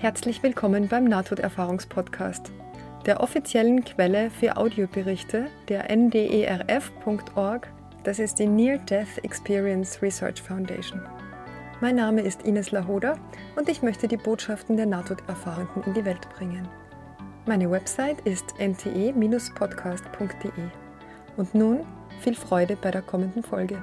Herzlich willkommen beim Nahtoderfahrungspodcast, der offiziellen Quelle für Audioberichte der NDERF.org, das ist die Near Death Experience Research Foundation. Mein Name ist Ines Lahoda und ich möchte die Botschaften der Nahtoderfahrenden in die Welt bringen. Meine Website ist nte-podcast.de. Und nun viel Freude bei der kommenden Folge.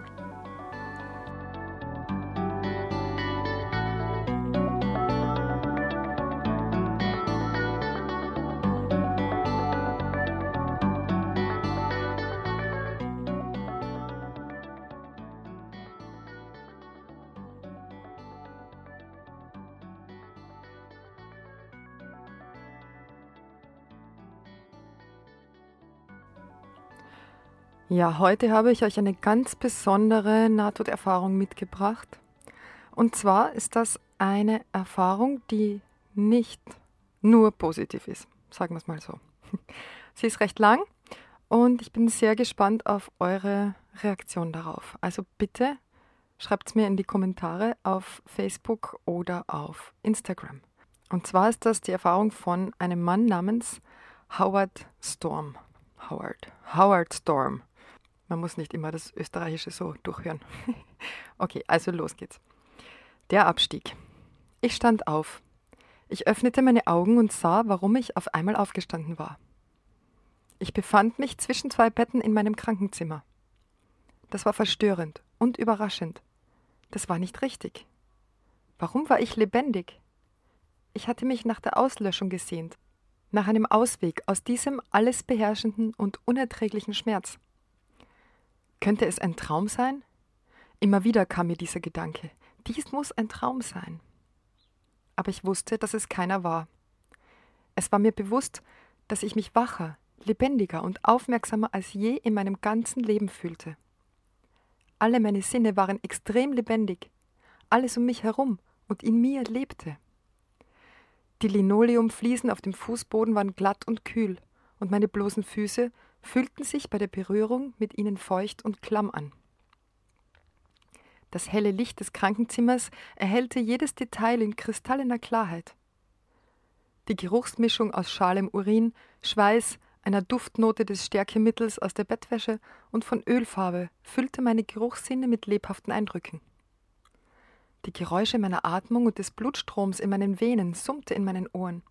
Ja, heute habe ich euch eine ganz besondere Nahtoderfahrung mitgebracht. Und zwar ist das eine Erfahrung, die nicht nur positiv ist, sagen wir es mal so. Sie ist recht lang und ich bin sehr gespannt auf eure Reaktion darauf. Also bitte schreibt es mir in die Kommentare auf Facebook oder auf Instagram. Und zwar ist das die Erfahrung von einem Mann namens Howard Storm. Howard Storm. Man muss nicht immer das Österreichische so durchhören. Okay, also los geht's. Der Abstieg. Ich stand auf. Ich öffnete meine Augen und sah, warum ich auf einmal aufgestanden war. Ich befand mich zwischen zwei Betten in meinem Krankenzimmer. Das war verstörend und überraschend. Das war nicht richtig. Warum war ich lebendig? Ich hatte mich nach der Auslöschung gesehnt, nach einem Ausweg aus diesem alles beherrschenden und unerträglichen Schmerz. Könnte es ein Traum sein? Immer wieder kam mir dieser Gedanke, dies muss ein Traum sein. Aber ich wusste, dass es keiner war. Es war mir bewusst, dass ich mich wacher, lebendiger und aufmerksamer als je in meinem ganzen Leben fühlte. Alle meine Sinne waren extrem lebendig, alles um mich herum und in mir lebte. Die Linoleumfliesen auf dem Fußboden waren glatt und kühl und meine bloßen Füße fühlten sich bei der Berührung mit ihnen feucht und klamm an. Das helle Licht des Krankenzimmers erhellte jedes Detail in kristallener Klarheit. Die Geruchsmischung aus schalem Urin, Schweiß, einer Duftnote des Stärkemittels aus der Bettwäsche und von Ölfarbe füllte meine Geruchssinne mit lebhaften Eindrücken. Die Geräusche meiner Atmung und des Blutstroms in meinen Venen summte in meinen Ohren.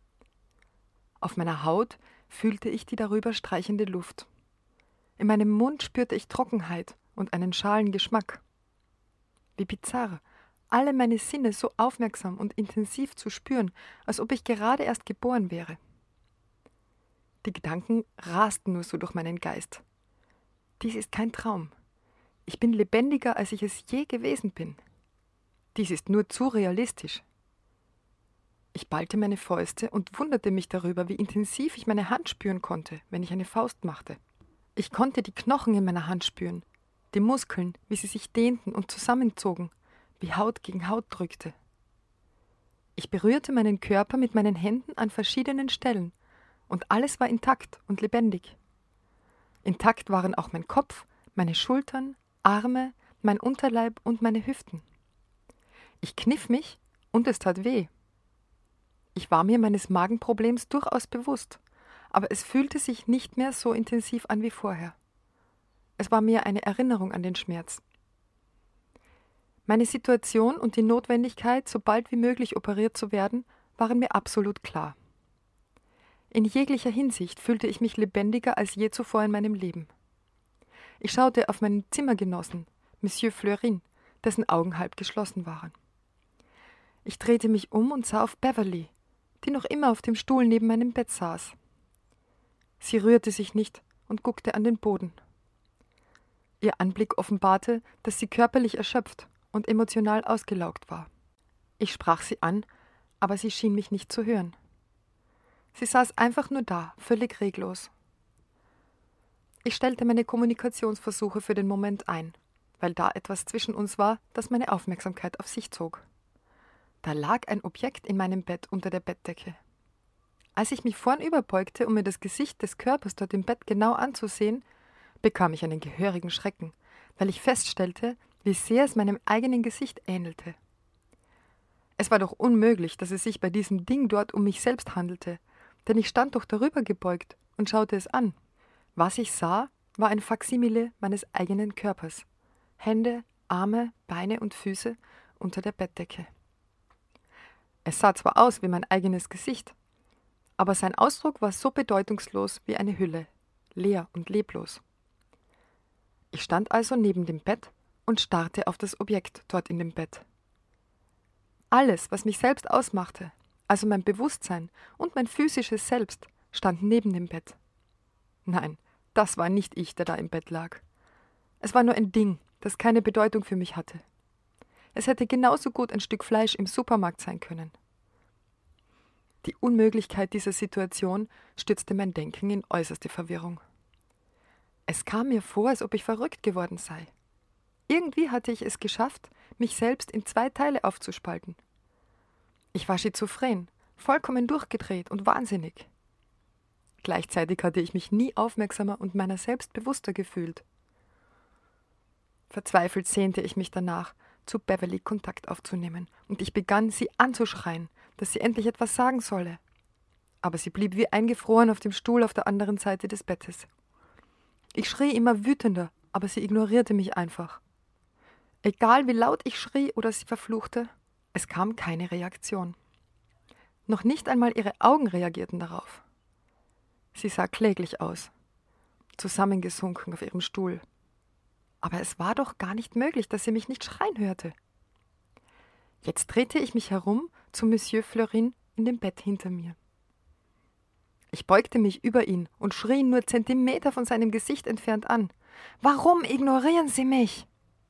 Auf meiner Haut fühlte ich die darüber streichende Luft. In meinem Mund spürte ich Trockenheit und einen schalen Geschmack. Wie bizarr, alle meine Sinne so aufmerksam und intensiv zu spüren, als ob ich gerade erst geboren wäre. Die Gedanken rasten nur so durch meinen Geist. Dies ist kein Traum. Ich bin lebendiger, als ich es je gewesen bin. Dies ist nur zu realistisch. Ich ballte meine Fäuste und wunderte mich darüber, wie intensiv ich meine Hand spüren konnte, wenn ich eine Faust machte. Ich konnte die Knochen in meiner Hand spüren, die Muskeln, wie sie sich dehnten und zusammenzogen, wie Haut gegen Haut drückte. Ich berührte meinen Körper mit meinen Händen an verschiedenen Stellen und alles war intakt und lebendig. Intakt waren auch mein Kopf, meine Schultern, Arme, mein Unterleib und meine Hüften. Ich kniff mich und es tat weh. Ich war mir meines Magenproblems durchaus bewusst, aber es fühlte sich nicht mehr so intensiv an wie vorher. Es war mir eine Erinnerung an den Schmerz. Meine Situation und die Notwendigkeit, so bald wie möglich operiert zu werden, waren mir absolut klar. In jeglicher Hinsicht fühlte ich mich lebendiger als je zuvor in meinem Leben. Ich schaute auf meinen Zimmergenossen, Monsieur Fleurin, dessen Augen halb geschlossen waren. Ich drehte mich um und sah auf Beverly, die noch immer auf dem Stuhl neben meinem Bett saß. Sie rührte sich nicht und guckte an den Boden. Ihr Anblick offenbarte, dass sie körperlich erschöpft und emotional ausgelaugt war. Ich sprach sie an, aber sie schien mich nicht zu hören. Sie saß einfach nur da, völlig reglos. Ich stellte meine Kommunikationsversuche für den Moment ein, weil da etwas zwischen uns war, das meine Aufmerksamkeit auf sich zog. Da lag ein Objekt in meinem Bett unter der Bettdecke. Als ich mich vornüberbeugte, um mir das Gesicht des Körpers dort im Bett genau anzusehen, bekam ich einen gehörigen Schrecken, weil ich feststellte, wie sehr es meinem eigenen Gesicht ähnelte. Es war doch unmöglich, dass es sich bei diesem Ding dort um mich selbst handelte, denn ich stand doch darüber gebeugt und schaute es an. Was ich sah, war ein Faksimile meines eigenen Körpers. Hände, Arme, Beine und Füße unter der Bettdecke. Es sah zwar aus wie mein eigenes Gesicht, aber sein Ausdruck war so bedeutungslos wie eine Hülle, leer und leblos. Ich stand also neben dem Bett und starrte auf das Objekt dort in dem Bett. Alles, was mich selbst ausmachte, also mein Bewusstsein und mein physisches Selbst, stand neben dem Bett. Nein, das war nicht ich, der da im Bett lag. Es war nur ein Ding, das keine Bedeutung für mich hatte. Es hätte genauso gut ein Stück Fleisch im Supermarkt sein können. Die Unmöglichkeit dieser Situation stürzte mein Denken in äußerste Verwirrung. Es kam mir vor, als ob ich verrückt geworden sei. Irgendwie hatte ich es geschafft, mich selbst in 2 Teile aufzuspalten. Ich war schizophren, vollkommen durchgedreht und wahnsinnig. Gleichzeitig hatte ich mich nie aufmerksamer und meiner selbst bewusster gefühlt. Verzweifelt sehnte ich mich danach, zu Beverly Kontakt aufzunehmen, und ich begann, sie anzuschreien, dass sie endlich etwas sagen solle. Aber sie blieb wie eingefroren auf dem Stuhl auf der anderen Seite des Bettes. Ich schrie immer wütender, aber sie ignorierte mich einfach. Egal wie laut ich schrie oder sie verfluchte, es kam keine Reaktion. Noch nicht einmal ihre Augen reagierten darauf. Sie sah kläglich aus, zusammengesunken auf ihrem Stuhl. Aber es war doch gar nicht möglich, dass sie mich nicht schreien hörte. Jetzt drehte ich mich herum zu Monsieur Fleurin in dem Bett hinter mir. Ich beugte mich über ihn und schrie ihn nur Zentimeter von seinem Gesicht entfernt an. »Warum ignorieren Sie mich?«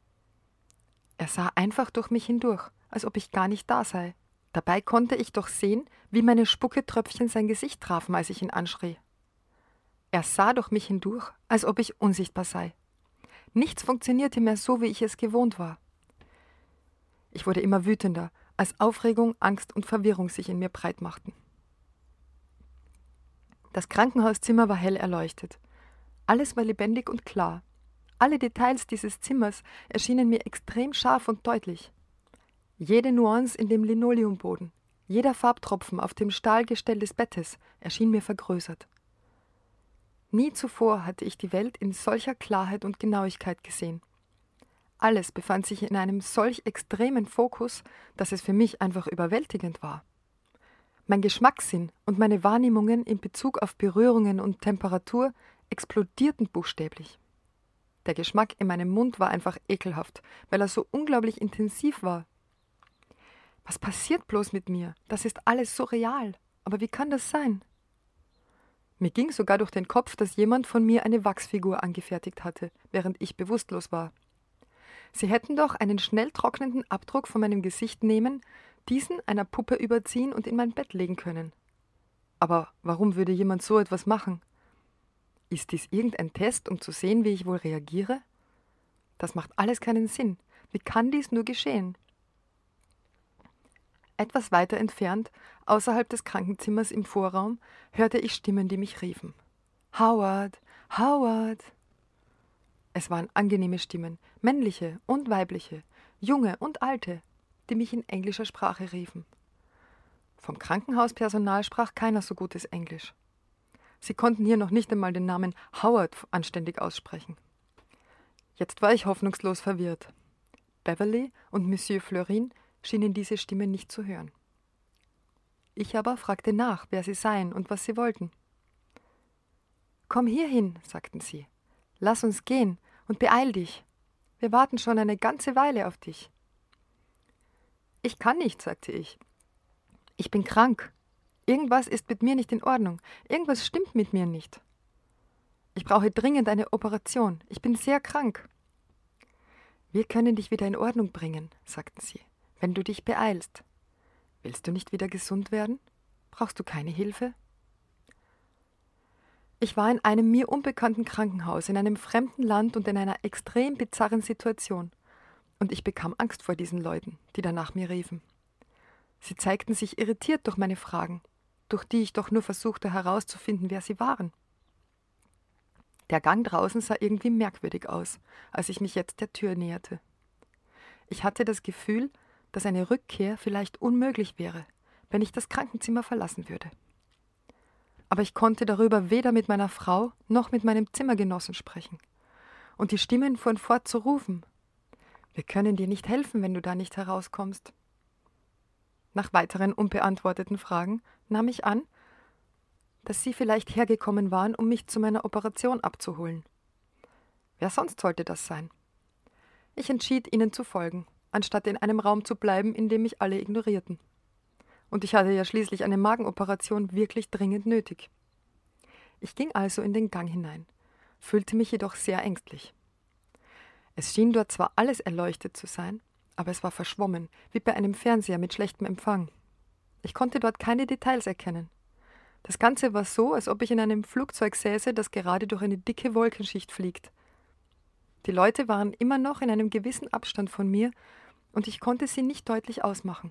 Er sah einfach durch mich hindurch, als ob ich gar nicht da sei. Dabei konnte ich doch sehen, wie meine Spucketröpfchen sein Gesicht trafen, als ich ihn anschrie. Er sah durch mich hindurch, als ob ich unsichtbar sei. Nichts funktionierte mehr so, wie ich es gewohnt war. Ich wurde immer wütender, als Aufregung, Angst und Verwirrung sich in mir breit machten. Das Krankenhauszimmer war hell erleuchtet. Alles war lebendig und klar. Alle Details dieses Zimmers erschienen mir extrem scharf und deutlich. Jede Nuance in dem Linoleumboden, jeder Farbtropfen auf dem Stahlgestell des Bettes erschien mir vergrößert. Nie zuvor hatte ich die Welt in solcher Klarheit und Genauigkeit gesehen. Alles befand sich in einem solch extremen Fokus, dass es für mich einfach überwältigend war. Mein Geschmackssinn und meine Wahrnehmungen in Bezug auf Berührungen und Temperatur explodierten buchstäblich. Der Geschmack in meinem Mund war einfach ekelhaft, weil er so unglaublich intensiv war. Was passiert bloß mit mir? Das ist alles so real. Aber wie kann das sein? Mir ging sogar durch den Kopf, dass jemand von mir eine Wachsfigur angefertigt hatte, während ich bewusstlos war. Sie hätten doch einen schnell trocknenden Abdruck von meinem Gesicht nehmen, diesen einer Puppe überziehen und in mein Bett legen können. Aber warum würde jemand so etwas machen? Ist dies irgendein Test, um zu sehen, wie ich wohl reagiere? Das macht alles keinen Sinn. Wie kann dies nur geschehen? Etwas weiter entfernt, außerhalb des Krankenzimmers im Vorraum, hörte ich Stimmen, die mich riefen. »Howard! Howard!« Es waren angenehme Stimmen, männliche und weibliche, junge und alte, die mich in englischer Sprache riefen. Vom Krankenhauspersonal sprach keiner so gutes Englisch. Sie konnten hier noch nicht einmal den Namen Howard anständig aussprechen. Jetzt war ich hoffnungslos verwirrt. Beverly und Monsieur Fleurin schienen diese Stimme nicht zu hören. Ich aber fragte nach, wer sie seien und was sie wollten. »Komm hierhin«, sagten sie. »Lass uns gehen und beeil dich. Wir warten schon eine ganze Weile auf dich.« »Ich kann nicht«, sagte ich. »Ich bin krank. Irgendwas ist mit mir nicht in Ordnung. Irgendwas stimmt mit mir nicht. Ich brauche dringend eine Operation. Ich bin sehr krank.« »Wir können dich wieder in Ordnung bringen«, sagten sie, »wenn du dich beeilst. Willst du nicht wieder gesund werden? Brauchst du keine Hilfe?« Ich war in einem mir unbekannten Krankenhaus, in einem fremden Land und in einer extrem bizarren Situation. Und ich bekam Angst vor diesen Leuten, die da nach mir riefen. Sie zeigten sich irritiert durch meine Fragen, durch die ich doch nur versuchte herauszufinden, wer sie waren. Der Gang draußen sah irgendwie merkwürdig aus, als ich mich jetzt der Tür näherte. Ich hatte das Gefühl, dass eine Rückkehr vielleicht unmöglich wäre, wenn ich das Krankenzimmer verlassen würde. Aber ich konnte darüber weder mit meiner Frau noch mit meinem Zimmergenossen sprechen. Und die Stimmen fuhren fort zu rufen: Wir können dir nicht helfen, wenn du da nicht herauskommst. Nach weiteren unbeantworteten Fragen nahm ich an, dass sie vielleicht hergekommen waren, um mich zu meiner Operation abzuholen. Wer sonst sollte das sein? Ich entschied, ihnen zu folgen, anstatt in einem Raum zu bleiben, in dem mich alle ignorierten. Und ich hatte ja schließlich eine Magenoperation wirklich dringend nötig. Ich ging also in den Gang hinein, fühlte mich jedoch sehr ängstlich. Es schien dort zwar alles erleuchtet zu sein, aber es war verschwommen, wie bei einem Fernseher mit schlechtem Empfang. Ich konnte dort keine Details erkennen. Das Ganze war so, als ob ich in einem Flugzeug säße, das gerade durch eine dicke Wolkenschicht fliegt. Die Leute waren immer noch in einem gewissen Abstand von mir, und ich konnte sie nicht deutlich ausmachen.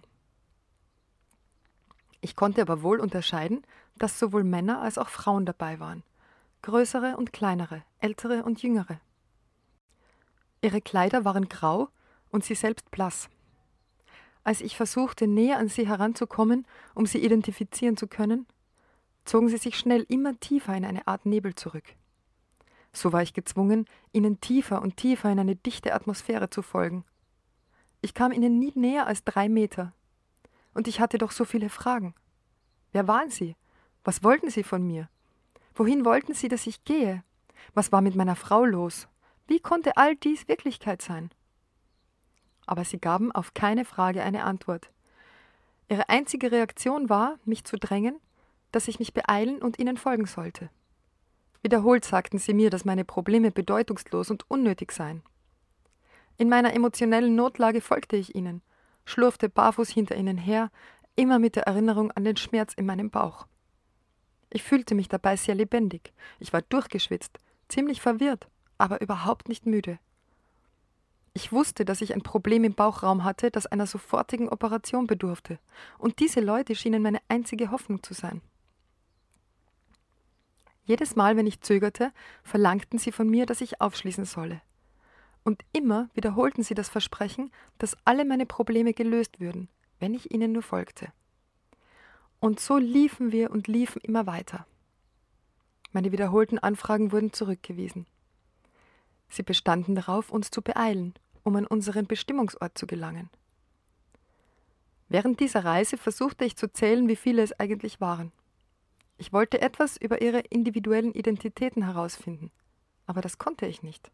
Ich konnte aber wohl unterscheiden, dass sowohl Männer als auch Frauen dabei waren, größere und kleinere, ältere und jüngere. Ihre Kleider waren grau und sie selbst blass. Als ich versuchte, näher an sie heranzukommen, um sie identifizieren zu können, zogen sie sich schnell immer tiefer in eine Art Nebel zurück. So war ich gezwungen, ihnen tiefer und tiefer in eine dichte Atmosphäre zu folgen. Ich kam ihnen nie näher als 3 Meter. Und ich hatte doch so viele Fragen. Wer waren sie? Was wollten sie von mir? Wohin wollten sie, dass ich gehe? Was war mit meiner Frau los? Wie konnte all dies Wirklichkeit sein? Aber sie gaben auf keine Frage eine Antwort. Ihre einzige Reaktion war, mich zu drängen, dass ich mich beeilen und ihnen folgen sollte. Wiederholt sagten sie mir, dass meine Probleme bedeutungslos und unnötig seien. In meiner emotionellen Notlage folgte ich ihnen, schlurfte barfuß hinter ihnen her, immer mit der Erinnerung an den Schmerz in meinem Bauch. Ich fühlte mich dabei sehr lebendig. Ich war durchgeschwitzt, ziemlich verwirrt, aber überhaupt nicht müde. Ich wusste, dass ich ein Problem im Bauchraum hatte, das einer sofortigen Operation bedurfte, und diese Leute schienen meine einzige Hoffnung zu sein. Jedes Mal, wenn ich zögerte, verlangten sie von mir, dass ich aufschließen solle. Und immer wiederholten sie das Versprechen, dass alle meine Probleme gelöst würden, wenn ich ihnen nur folgte. Und so liefen wir und liefen immer weiter. Meine wiederholten Anfragen wurden zurückgewiesen. Sie bestanden darauf, uns zu beeilen, um an unseren Bestimmungsort zu gelangen. Während dieser Reise versuchte ich zu zählen, wie viele es eigentlich waren. Ich wollte etwas über ihre individuellen Identitäten herausfinden, aber das konnte ich nicht.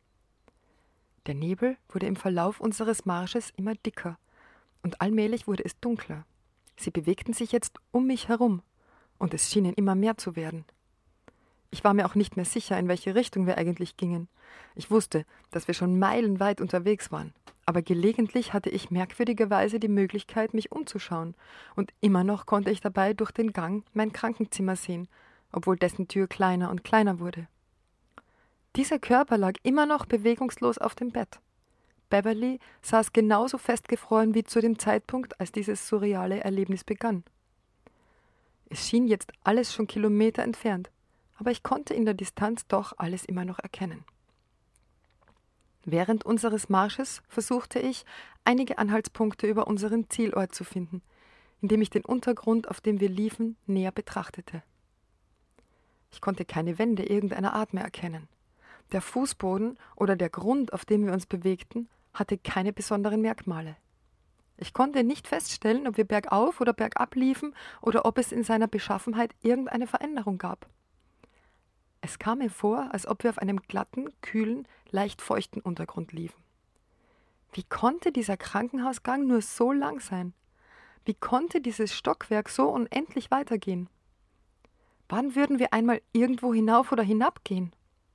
Der Nebel wurde im Verlauf unseres Marsches immer dicker, und allmählich wurde es dunkler. Sie bewegten sich jetzt um mich herum, und es schienen immer mehr zu werden. Ich war mir auch nicht mehr sicher, in welche Richtung wir eigentlich gingen. Ich wusste, dass wir schon meilenweit unterwegs waren, aber gelegentlich hatte ich merkwürdigerweise die Möglichkeit, mich umzuschauen, und immer noch konnte ich dabei durch den Gang mein Krankenzimmer sehen, obwohl dessen Tür kleiner und kleiner wurde. Dieser Körper lag immer noch bewegungslos auf dem Bett. Beverly saß genauso festgefroren wie zu dem Zeitpunkt, als dieses surreale Erlebnis begann. Es schien jetzt alles schon Kilometer entfernt, aber ich konnte in der Distanz doch alles immer noch erkennen. Während unseres Marsches versuchte ich, einige Anhaltspunkte über unseren Zielort zu finden, indem ich den Untergrund, auf dem wir liefen, näher betrachtete. Ich konnte keine Wände irgendeiner Art mehr erkennen. Der Fußboden oder der Grund, auf dem wir uns bewegten, hatte keine besonderen Merkmale. Ich konnte nicht feststellen, ob wir bergauf oder bergab liefen oder ob es in seiner Beschaffenheit irgendeine Veränderung gab. Es kam mir vor, als ob wir auf einem glatten, kühlen, leicht feuchten Untergrund liefen. Wie konnte dieser Krankenhausgang nur so lang sein? Wie konnte dieses Stockwerk so unendlich weitergehen? Wann würden wir einmal irgendwo hinauf oder hinabgehen?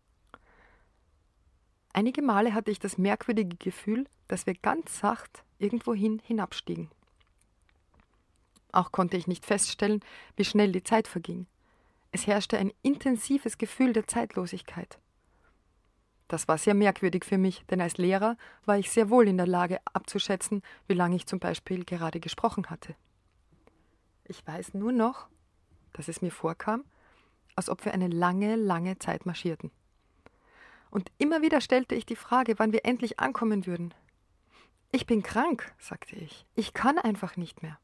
Einige Male hatte ich das merkwürdige Gefühl, dass wir ganz sacht irgendwohin hinabstiegen. Auch konnte ich nicht feststellen, wie schnell die Zeit verging. Es herrschte ein intensives Gefühl der Zeitlosigkeit. Das war sehr merkwürdig für mich, denn als Lehrer war ich sehr wohl in der Lage abzuschätzen, wie lange ich zum Beispiel gerade gesprochen hatte. Ich weiß nur noch, dass es mir vorkam, als ob wir eine lange, lange Zeit marschierten. Und immer wieder stellte ich die Frage, wann wir endlich ankommen würden. Ich bin krank, sagte ich. Ich kann einfach nicht mehr.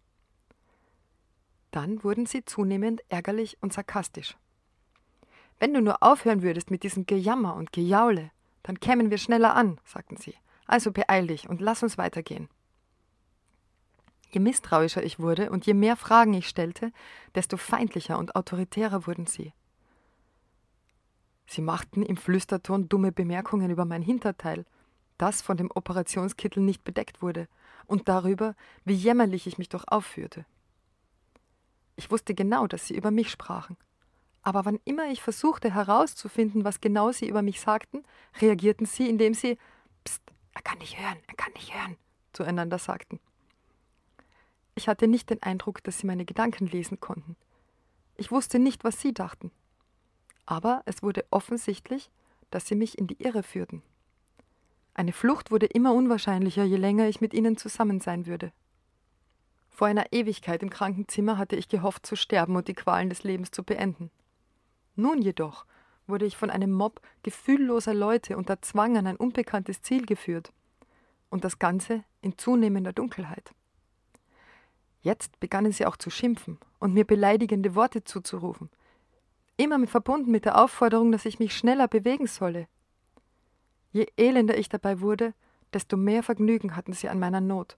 Dann wurden sie zunehmend ärgerlich und sarkastisch. Wenn du nur aufhören würdest mit diesem Gejammer und Gejaule, dann kämen wir schneller an, sagten sie. Also beeil dich und lass uns weitergehen. Je misstrauischer ich wurde und je mehr Fragen ich stellte, desto feindlicher und autoritärer wurden sie. Sie machten im Flüsterton dumme Bemerkungen über mein Hinterteil, das von dem Operationskittel nicht bedeckt wurde, und darüber, wie jämmerlich ich mich doch aufführte. Ich wusste genau, dass sie über mich sprachen. Aber wann immer ich versuchte herauszufinden, was genau sie über mich sagten, reagierten sie, indem sie »Psst, er kann nicht hören« zueinander sagten. Ich hatte nicht den Eindruck, dass sie meine Gedanken lesen konnten. Ich wusste nicht, was sie dachten. Aber es wurde offensichtlich, dass sie mich in die Irre führten. Eine Flucht wurde immer unwahrscheinlicher, je länger ich mit ihnen zusammen sein würde. Vor einer Ewigkeit im Krankenzimmer hatte ich gehofft zu sterben und die Qualen des Lebens zu beenden. Nun jedoch wurde ich von einem Mob gefühlloser Leute unter Zwang an ein unbekanntes Ziel geführt. Und das Ganze in zunehmender Dunkelheit. Jetzt begannen sie auch zu schimpfen und mir beleidigende Worte zuzurufen. Immer verbunden mit der Aufforderung, dass ich mich schneller bewegen solle. Je elender ich dabei wurde, desto mehr Vergnügen hatten sie an meiner Not.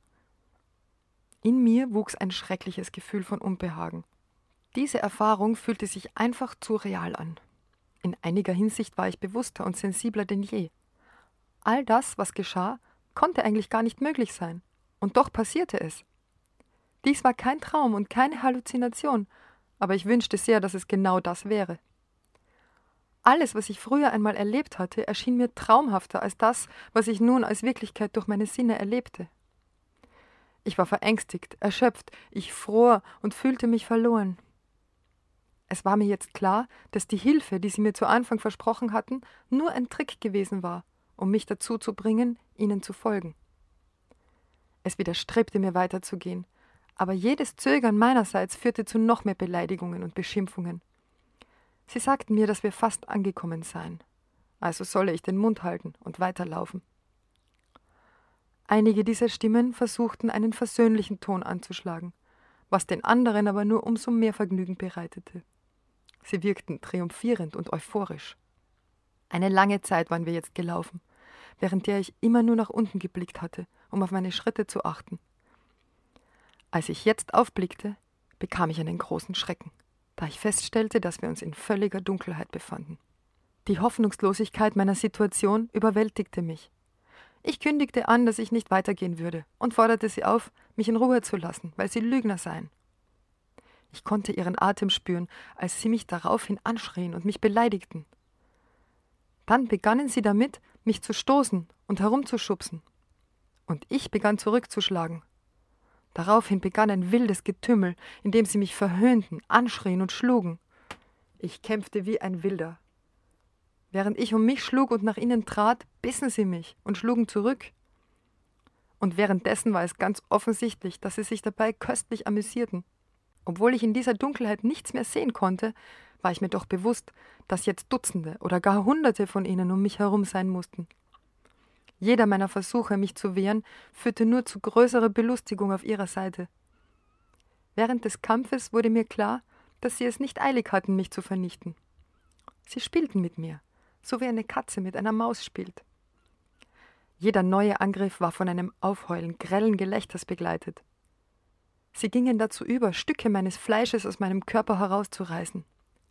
In mir wuchs ein schreckliches Gefühl von Unbehagen. Diese Erfahrung fühlte sich einfach zu real an. In einiger Hinsicht war ich bewusster und sensibler denn je. All das, was geschah, konnte eigentlich gar nicht möglich sein. Und doch passierte es. Dies war kein Traum und keine Halluzination, aber ich wünschte sehr, dass es genau das wäre. Alles, was ich früher einmal erlebt hatte, erschien mir traumhafter als das, was ich nun als Wirklichkeit durch meine Sinne erlebte. Ich war verängstigt, erschöpft, ich fror und fühlte mich verloren. Es war mir jetzt klar, dass die Hilfe, die sie mir zu Anfang versprochen hatten, nur ein Trick gewesen war, um mich dazu zu bringen, ihnen zu folgen. Es widerstrebte mir weiterzugehen, aber jedes Zögern meinerseits führte zu noch mehr Beleidigungen und Beschimpfungen. Sie sagten mir, dass wir fast angekommen seien, also solle ich den Mund halten und weiterlaufen. Einige dieser Stimmen versuchten, einen versöhnlichen Ton anzuschlagen, was den anderen aber nur umso mehr Vergnügen bereitete. Sie wirkten triumphierend und euphorisch. Eine lange Zeit waren wir jetzt gelaufen, während der ich immer nur nach unten geblickt hatte, um auf meine Schritte zu achten. Als ich jetzt aufblickte, bekam ich einen großen Schrecken, da ich feststellte, dass wir uns in völliger Dunkelheit befanden. Die Hoffnungslosigkeit meiner Situation überwältigte mich. Ich kündigte an, dass ich nicht weitergehen würde und forderte sie auf, mich in Ruhe zu lassen, weil sie Lügner seien. Ich konnte ihren Atem spüren, als sie mich daraufhin anschrien und mich beleidigten. Dann begannen sie damit, mich zu stoßen und herumzuschubsen. Und ich begann zurückzuschlagen. Daraufhin begann ein wildes Getümmel, in dem sie mich verhöhnten, anschrien und schlugen. Ich kämpfte wie ein Wilder. Während ich um mich schlug und nach ihnen trat, bissen sie mich und schlugen zurück. Und währenddessen war es ganz offensichtlich, dass sie sich dabei köstlich amüsierten. Obwohl ich in dieser Dunkelheit nichts mehr sehen konnte, war ich mir doch bewusst, dass jetzt Dutzende oder gar Hunderte von ihnen um mich herum sein mussten. Jeder meiner Versuche, mich zu wehren, führte nur zu größerer Belustigung auf ihrer Seite. Während des Kampfes wurde mir klar, dass sie es nicht eilig hatten, mich zu vernichten. Sie spielten mit mir, so wie eine Katze mit einer Maus spielt. Jeder neue Angriff war von einem Aufheulen grellen Gelächters begleitet. Sie gingen dazu über, Stücke meines Fleisches aus meinem Körper herauszureißen.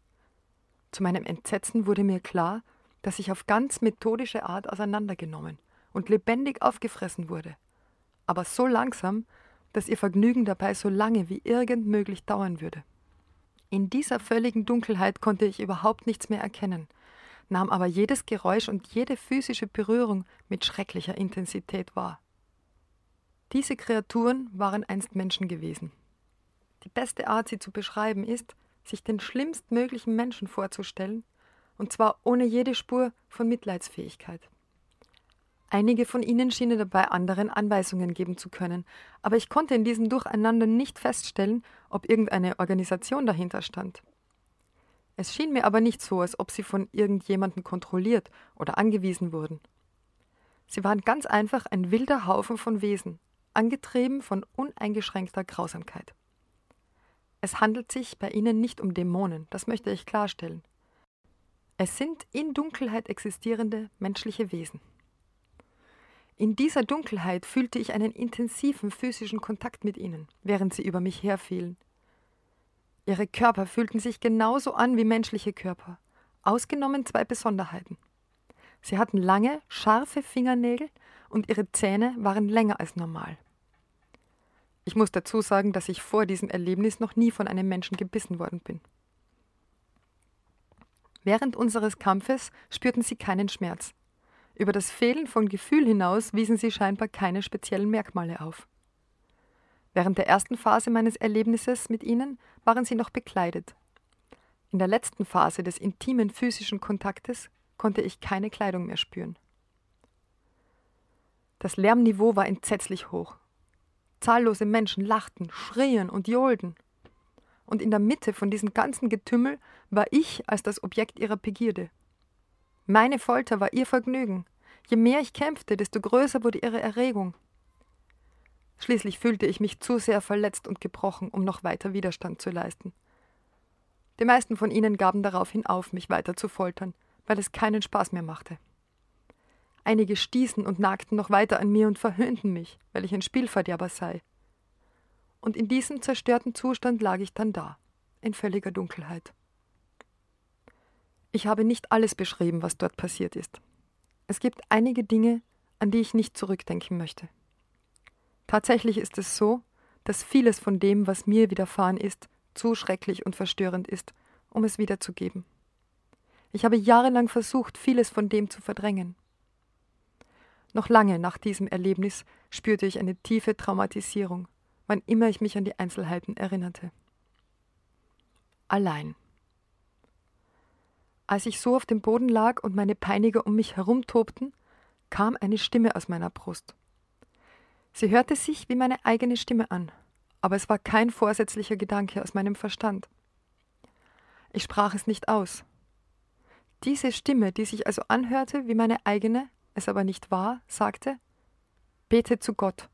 Zu meinem Entsetzen wurde mir klar, dass ich auf ganz methodische Art auseinandergenommen und lebendig aufgefressen wurde, aber so langsam, dass ihr Vergnügen dabei so lange wie irgend möglich dauern würde. In dieser völligen Dunkelheit konnte ich überhaupt nichts mehr erkennen, nahm aber jedes Geräusch und jede physische Berührung mit schrecklicher Intensität wahr. Diese Kreaturen waren einst Menschen gewesen. Die beste Art, sie zu beschreiben, ist, sich den schlimmstmöglichen Menschen vorzustellen, und zwar ohne jede Spur von Mitleidsfähigkeit. Einige von ihnen schienen dabei anderen Anweisungen geben zu können, aber ich konnte in diesem Durcheinander nicht feststellen, ob irgendeine Organisation dahinter stand. Es schien mir aber nicht so, als ob sie von irgendjemandem kontrolliert oder angewiesen wurden. Sie waren ganz einfach ein wilder Haufen von Wesen, angetrieben von uneingeschränkter Grausamkeit. Es handelt sich bei ihnen nicht um Dämonen, das möchte ich klarstellen. Es sind in Dunkelheit existierende menschliche Wesen. In dieser Dunkelheit fühlte ich einen intensiven physischen Kontakt mit ihnen, während sie über mich herfielen. Ihre Körper fühlten sich genauso an wie menschliche Körper, ausgenommen 2 Besonderheiten. Sie hatten lange, scharfe Fingernägel und ihre Zähne waren länger als normal. Ich muss dazu sagen, dass ich vor diesem Erlebnis noch nie von einem Menschen gebissen worden bin. Während unseres Kampfes spürten sie keinen Schmerz. Über das Fehlen von Gefühl hinaus wiesen sie scheinbar keine speziellen Merkmale auf. Während der ersten Phase meines Erlebnisses mit ihnen waren sie noch bekleidet. In der letzten Phase des intimen physischen Kontaktes konnte ich keine Kleidung mehr spüren. Das Lärmniveau war entsetzlich hoch. Zahllose Menschen lachten, schrien und johlten. Und in der Mitte von diesem ganzen Getümmel war ich als das Objekt ihrer Begierde. Meine Folter war ihr Vergnügen. Je mehr ich kämpfte, desto größer wurde ihre Erregung. Schließlich fühlte ich mich zu sehr verletzt und gebrochen, um noch weiter Widerstand zu leisten. Die meisten von ihnen gaben daraufhin auf, mich weiter zu foltern, weil es keinen Spaß mehr machte. Einige stießen und nagten noch weiter an mir und verhöhnten mich, weil ich ein Spielverderber sei. Und in diesem zerstörten Zustand lag ich dann da, in völliger Dunkelheit. Ich habe nicht alles beschrieben, was dort passiert ist. Es gibt einige Dinge, an die ich nicht zurückdenken möchte. Tatsächlich ist es so, dass vieles von dem, was mir widerfahren ist, zu schrecklich und verstörend ist, um es wiederzugeben. Ich habe jahrelang versucht, vieles von dem zu verdrängen. Noch lange nach diesem Erlebnis spürte ich eine tiefe Traumatisierung, wann immer ich mich an die Einzelheiten erinnerte. Allein. Als ich so auf dem Boden lag und meine Peiniger um mich herumtobten, kam eine Stimme aus meiner Brust. Sie hörte sich wie meine eigene Stimme an, aber es war kein vorsätzlicher Gedanke aus meinem Verstand. Ich sprach es nicht aus. Diese Stimme, die sich also anhörte wie meine eigene, es aber nicht war, sagte: Bete zu Gott.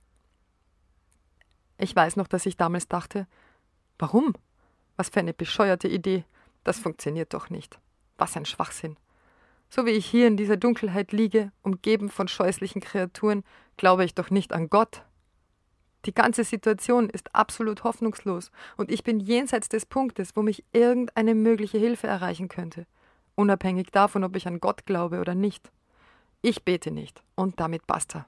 Ich weiß noch, dass ich damals dachte: Warum? Was für eine bescheuerte Idee. Das funktioniert doch nicht. Was ein Schwachsinn. So wie ich hier in dieser Dunkelheit liege, umgeben von scheußlichen Kreaturen, glaube ich doch nicht an Gott. Die ganze Situation ist absolut hoffnungslos und ich bin jenseits des Punktes, wo mich irgendeine mögliche Hilfe erreichen könnte, unabhängig davon, ob ich an Gott glaube oder nicht. Ich bete nicht und damit basta.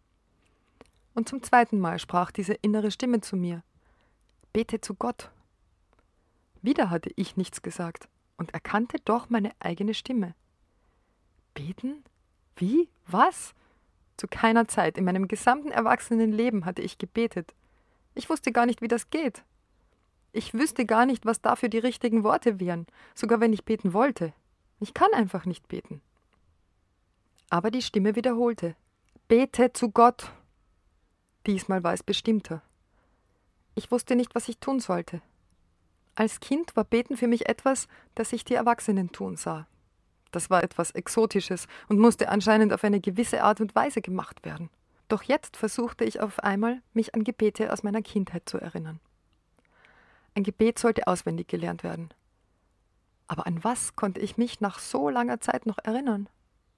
Und zum 2. Mal sprach diese innere Stimme zu mir: Bete zu Gott. Wieder hatte ich nichts gesagt und erkannte doch meine eigene Stimme. Beten? Wie? Was? Zu keiner Zeit in meinem gesamten Erwachsenenleben hatte ich gebetet. Ich wusste gar nicht, wie das geht. Ich wüsste gar nicht, was dafür die richtigen Worte wären, sogar wenn ich beten wollte. Ich kann einfach nicht beten. Aber die Stimme wiederholte: Bete zu Gott. Diesmal war es bestimmter. Ich wusste nicht, was ich tun sollte. Als Kind war Beten für mich etwas, das ich die Erwachsenen tun sah. Das war etwas Exotisches und musste anscheinend auf eine gewisse Art und Weise gemacht werden. Doch jetzt versuchte ich auf einmal, mich an Gebete aus meiner Kindheit zu erinnern. Ein Gebet sollte auswendig gelernt werden. Aber an was konnte ich mich nach so langer Zeit noch erinnern?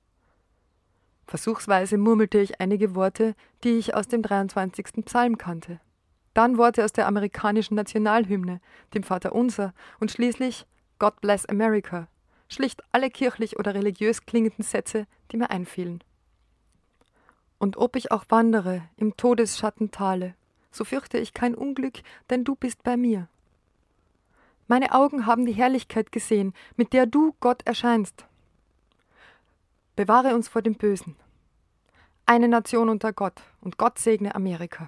Versuchsweise murmelte ich einige Worte, die ich aus dem 23. Psalm kannte. Dann Worte aus der amerikanischen Nationalhymne, dem Vaterunser und schließlich God Bless America. Schlicht alle kirchlich oder religiös klingenden Sätze, die mir einfielen. Und ob ich auch wandere im Todesschattentale, so fürchte ich kein Unglück, denn du bist bei mir. Meine Augen haben die Herrlichkeit gesehen, mit der du, Gott, erscheinst. Bewahre uns vor dem Bösen. Eine Nation unter Gott und Gott segne Amerika.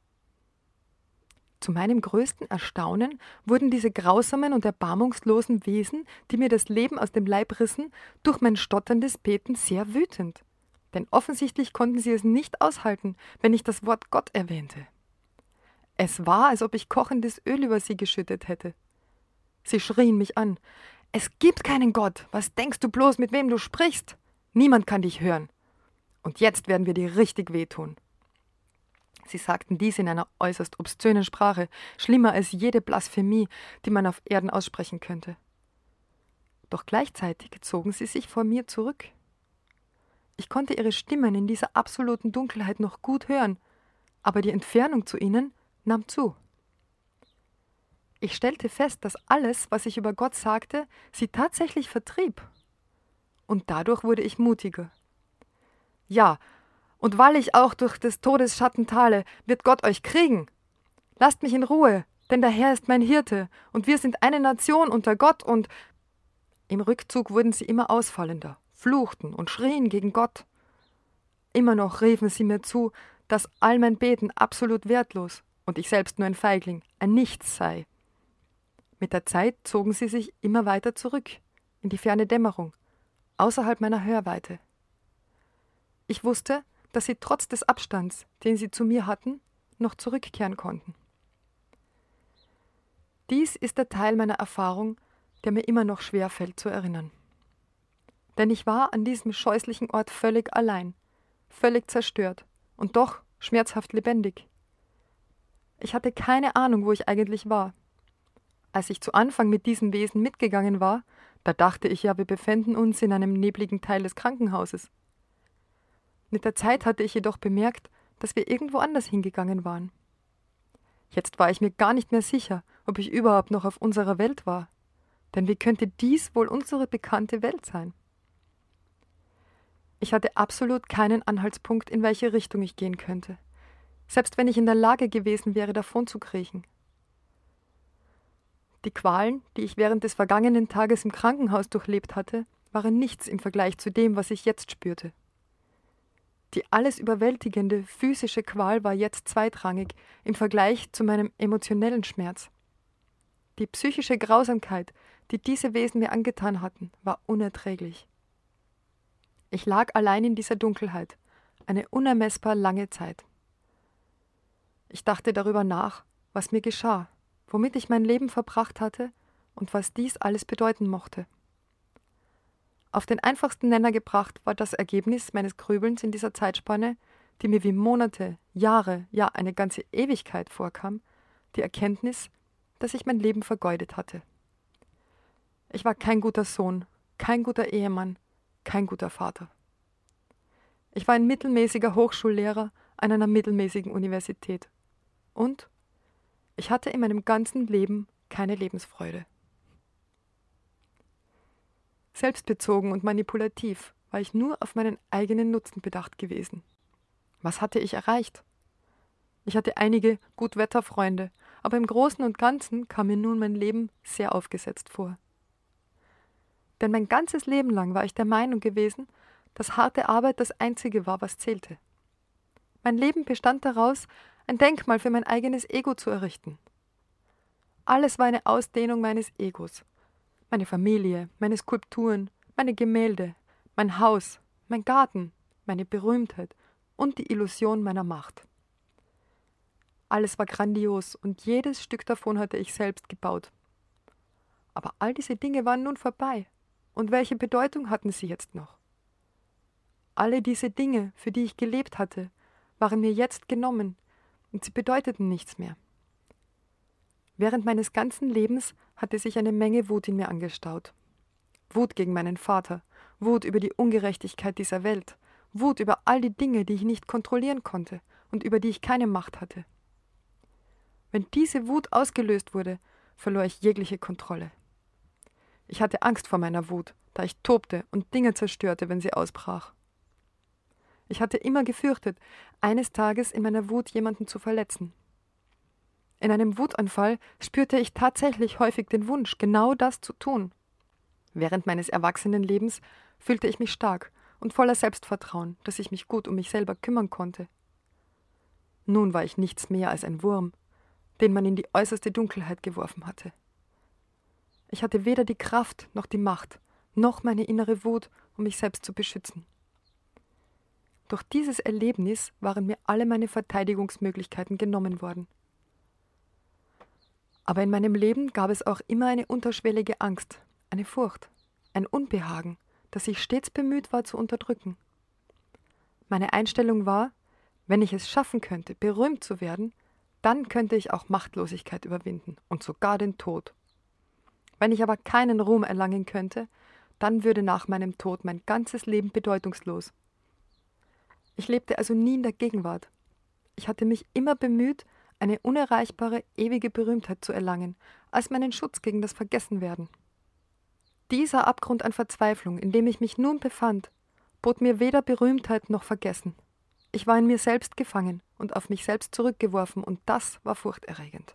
Zu meinem größten Erstaunen wurden diese grausamen und erbarmungslosen Wesen, die mir das Leben aus dem Leib rissen, durch mein stotterndes Beten sehr wütend. Denn offensichtlich konnten sie es nicht aushalten, wenn ich das Wort Gott erwähnte. Es war, als ob ich kochendes Öl über sie geschüttet hätte. Sie schrien mich an: Es gibt keinen Gott! Was denkst du bloß, mit wem du sprichst? Niemand kann dich hören. Und jetzt werden wir dir richtig wehtun. Sie sagten dies in einer äußerst obszönen Sprache, schlimmer als jede Blasphemie, die man auf Erden aussprechen könnte. Doch gleichzeitig zogen sie sich vor mir zurück. Ich konnte ihre Stimmen in dieser absoluten Dunkelheit noch gut hören, aber die Entfernung zu ihnen nahm zu. Ich stellte fest, dass alles, was ich über Gott sagte, sie tatsächlich vertrieb. Und dadurch wurde ich mutiger. Ja, und weil ich auch durch des Todes Schatten tale, wird Gott euch kriegen. Lasst mich in Ruhe, denn der Herr ist mein Hirte, und wir sind eine Nation unter Gott, und im Rückzug wurden sie immer ausfallender, fluchten und schrien gegen Gott. Immer noch riefen sie mir zu, dass all mein Beten absolut wertlos und ich selbst nur ein Feigling, ein Nichts sei. Mit der Zeit zogen sie sich immer weiter zurück, in die ferne Dämmerung, außerhalb meiner Hörweite. Ich wusste, dass sie trotz des Abstands, den sie zu mir hatten, noch zurückkehren konnten. Dies ist der Teil meiner Erfahrung, der mir immer noch schwer fällt zu erinnern. Denn ich war an diesem scheußlichen Ort völlig allein, völlig zerstört und doch schmerzhaft lebendig. Ich hatte keine Ahnung, wo ich eigentlich war. Als ich zu Anfang mit diesen Wesen mitgegangen war, da dachte ich ja, wir befänden uns in einem nebligen Teil des Krankenhauses. Mit der Zeit hatte ich jedoch bemerkt, dass wir irgendwo anders hingegangen waren. Jetzt war ich mir gar nicht mehr sicher, ob ich überhaupt noch auf unserer Welt war. Denn wie könnte dies wohl unsere bekannte Welt sein? Ich hatte absolut keinen Anhaltspunkt, in welche Richtung ich gehen könnte, selbst wenn ich in der Lage gewesen wäre, davonzukriechen. Die Qualen, die ich während des vergangenen Tages im Krankenhaus durchlebt hatte, waren nichts im Vergleich zu dem, was ich jetzt spürte. Die alles überwältigende physische Qual war jetzt zweitrangig im Vergleich zu meinem emotionellen Schmerz. Die psychische Grausamkeit, die diese Wesen mir angetan hatten, war unerträglich. Ich lag allein in dieser Dunkelheit, eine unermessbar lange Zeit. Ich dachte darüber nach, was mir geschah, womit ich mein Leben verbracht hatte und was dies alles bedeuten mochte. Auf den einfachsten Nenner gebracht war das Ergebnis meines Grübelns in dieser Zeitspanne, die mir wie Monate, Jahre, ja eine ganze Ewigkeit vorkam, die Erkenntnis, dass ich mein Leben vergeudet hatte. Ich war kein guter Sohn, kein guter Ehemann, kein guter Vater. Ich war ein mittelmäßiger Hochschullehrer an einer mittelmäßigen Universität. Und ich hatte in meinem ganzen Leben keine Lebensfreude. Selbstbezogen und manipulativ war ich nur auf meinen eigenen Nutzen bedacht gewesen. Was hatte ich erreicht? Ich hatte einige Gutwetterfreunde, aber im Großen und Ganzen kam mir nun mein Leben sehr aufgesetzt vor. Denn mein ganzes Leben lang war ich der Meinung gewesen, dass harte Arbeit das Einzige war, was zählte. Mein Leben bestand daraus, ein Denkmal für mein eigenes Ego zu errichten. Alles war eine Ausdehnung meines Egos. Meine Familie, meine Skulpturen, meine Gemälde, mein Haus, mein Garten, meine Berühmtheit und die Illusion meiner Macht. Alles war grandios und jedes Stück davon hatte ich selbst gebaut. Aber all diese Dinge waren nun vorbei. Und welche Bedeutung hatten sie jetzt noch? Alle diese Dinge, für die ich gelebt hatte, waren mir jetzt genommen und sie bedeuteten nichts mehr. Während meines ganzen Lebens hatte sich eine Menge Wut in mir angestaut. Wut gegen meinen Vater, Wut über die Ungerechtigkeit dieser Welt, Wut über all die Dinge, die ich nicht kontrollieren konnte und über die ich keine Macht hatte. Wenn diese Wut ausgelöst wurde, verlor ich jegliche Kontrolle. Ich hatte Angst vor meiner Wut, da ich tobte und Dinge zerstörte, wenn sie ausbrach. Ich hatte immer gefürchtet, eines Tages in meiner Wut jemanden zu verletzen. In einem Wutanfall spürte ich tatsächlich häufig den Wunsch, genau das zu tun. Während meines Erwachsenenlebens fühlte ich mich stark und voller Selbstvertrauen, dass ich mich gut um mich selber kümmern konnte. Nun war ich nichts mehr als ein Wurm, den man in die äußerste Dunkelheit geworfen hatte. Ich hatte weder die Kraft noch die Macht, noch meine innere Wut, um mich selbst zu beschützen. Durch dieses Erlebnis waren mir alle meine Verteidigungsmöglichkeiten genommen worden. Aber in meinem Leben gab es auch immer eine unterschwellige Angst, eine Furcht, ein Unbehagen, das ich stets bemüht war zu unterdrücken. Meine Einstellung war, wenn ich es schaffen könnte, berühmt zu werden, dann könnte ich auch Machtlosigkeit überwinden und sogar den Tod. Wenn ich aber keinen Ruhm erlangen könnte, dann würde nach meinem Tod mein ganzes Leben bedeutungslos. Ich lebte also nie in der Gegenwart. Ich hatte mich immer bemüht, eine unerreichbare, ewige Berühmtheit zu erlangen, als meinen Schutz gegen das Vergessenwerden. Dieser Abgrund an Verzweiflung, in dem ich mich nun befand, bot mir weder Berühmtheit noch Vergessen. Ich war in mir selbst gefangen und auf mich selbst zurückgeworfen, und das war furchterregend.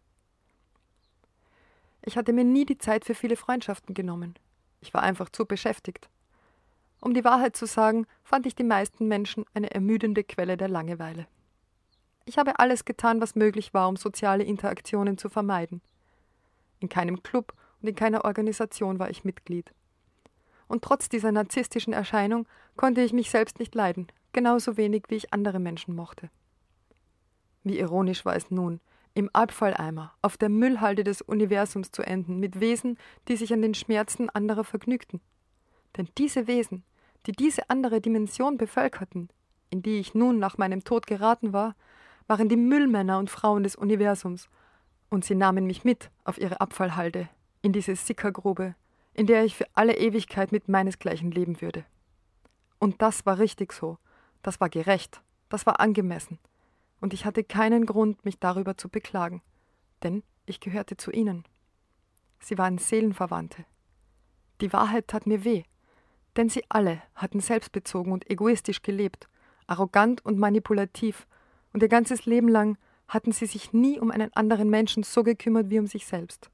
Ich hatte mir nie die Zeit für viele Freundschaften genommen. Ich war einfach zu beschäftigt. Um die Wahrheit zu sagen, fand ich die meisten Menschen eine ermüdende Quelle der Langeweile. Ich habe alles getan, was möglich war, um soziale Interaktionen zu vermeiden. In keinem Club und in keiner Organisation war ich Mitglied. Und trotz dieser narzisstischen Erscheinung konnte ich mich selbst nicht leiden, genauso wenig wie ich andere Menschen mochte. Wie ironisch war es nun, im Abfalleimer, auf der Müllhalde des Universums zu enden, mit Wesen, die sich an den Schmerzen anderer vergnügten. Denn diese Wesen, die diese andere Dimension bevölkerten, in die ich nun nach meinem Tod geraten war, waren die Müllmänner und Frauen des Universums, und sie nahmen mich mit auf ihre Abfallhalde, in diese Sickergrube, in der ich für alle Ewigkeit mit meinesgleichen leben würde. Und das war richtig so, das war gerecht, das war angemessen, und ich hatte keinen Grund, mich darüber zu beklagen, denn ich gehörte zu ihnen. Sie waren Seelenverwandte. Die Wahrheit tat mir weh, denn sie alle hatten selbstbezogen und egoistisch gelebt, arrogant und manipulativ, und ihr ganzes Leben lang hatten sie sich nie um einen anderen Menschen so gekümmert wie um sich selbst.